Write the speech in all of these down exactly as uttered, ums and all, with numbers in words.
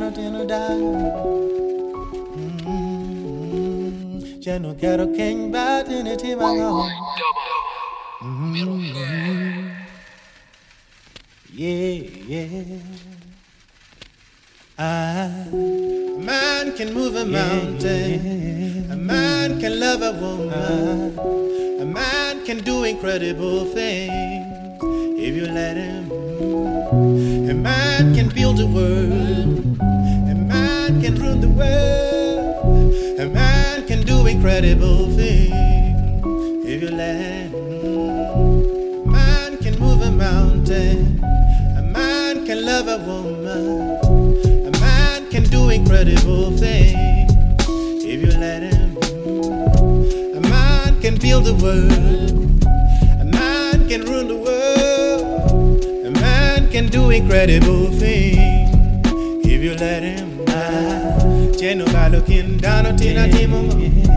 no tiene dar. Ya no quiero que bate en ti mango. Yeah, yeah. I, a man can move a mountain. A man can love a woman. A man can do incredible things if you let him. A man can build a world. A man can rule the world. A man can do incredible things if you let him. A man can move a mountain. A man can love a woman. A man can do incredible things if you let him. A man can build the world. A man can rule the world. A man can do incredible things if you let him. Jeno balokin dano tina timongo.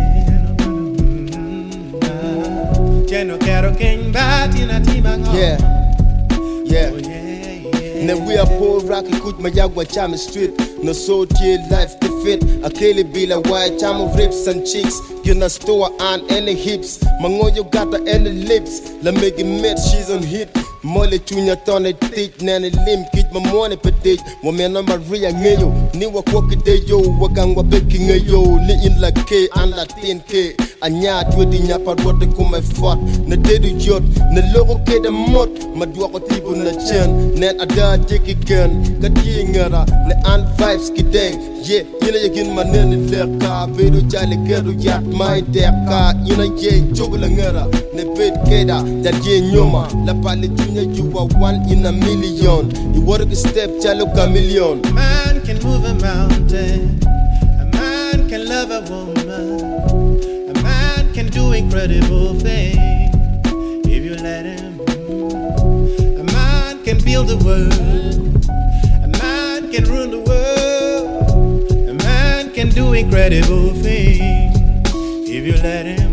Jeno kero king batina timango. Yeah, yeah. Ne we are poor rocky kut mayagwa chama street. No so dear life to fit. A kili bila white chama ribs and cheeks. You na store on any hips. Mangoyo gata any lips. La make it met she's on hit. Mole chunya tone teach nani lim kid my money petit. Woman number Maria ngayo. Ni wa kwaki de yo wakang wa beki ngayo. Ni in la K and la ten K. Anya twedi nya par wote kuma fort. Na dedu jot. Na logo ke de mot. Madwa ko tibo na chen. Net ada jeki gun. Kati ngara. Ne an vibes kideng. Yeah, yina yakin manene leka. Bedu jale kedu yat my deka. Yina ye jogla ngara. Ne bed keda. That ye nyoma. La pale chunya you are one in a million. You work a step chalo chameleon. A man can move a mountain. A man can love a woman. A man can do incredible things if you let him. A man can build the world. A man can rule the world. A man can do incredible things if you let him.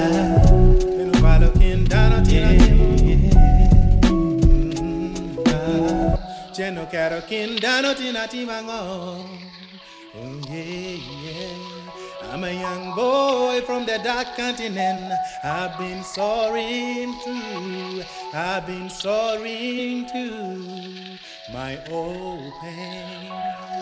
Jeno kero kindano tina timango. Oh yeah, yeah. I'm a young boy from the dark continent. I've been soaring through. I've been soaring to my old pain.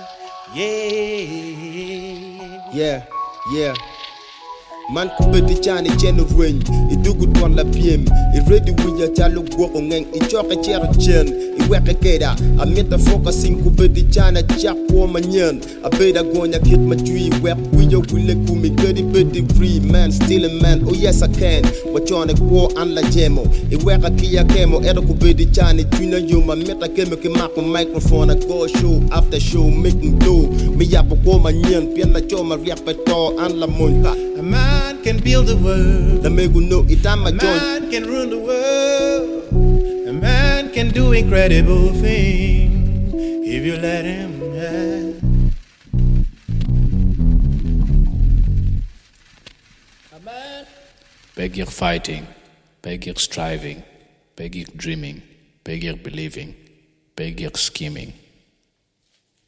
Yeah. Yeah, yeah. Man kubeti chani chenu ring. Idugu tuan la piem. I ready with ya chalo guoko ngeng. I choka chero chen. I weka keda. I meta focusing kubeti chana chak kwa manyan. I beda gonya kit ma jui. Wep wiyo wile kumi. Gedi bedi free man. Still a man. Oh yes I can. Wachone kwa an la jemo. I weka kia kemo. Edo kubeti chani. Tuna yuma. Meta kemo ki mako microphone. I go show after show. Making do. Mi yapo kwa manyan. Pien la choma riapeto. An la monha. A man can build the world. The man know it I'm a joint. A man can rule the world. A man can do incredible things if you let him. Yeah. A man. Begir fighting, begir striving, begir dreaming, begir believing, begir scheming.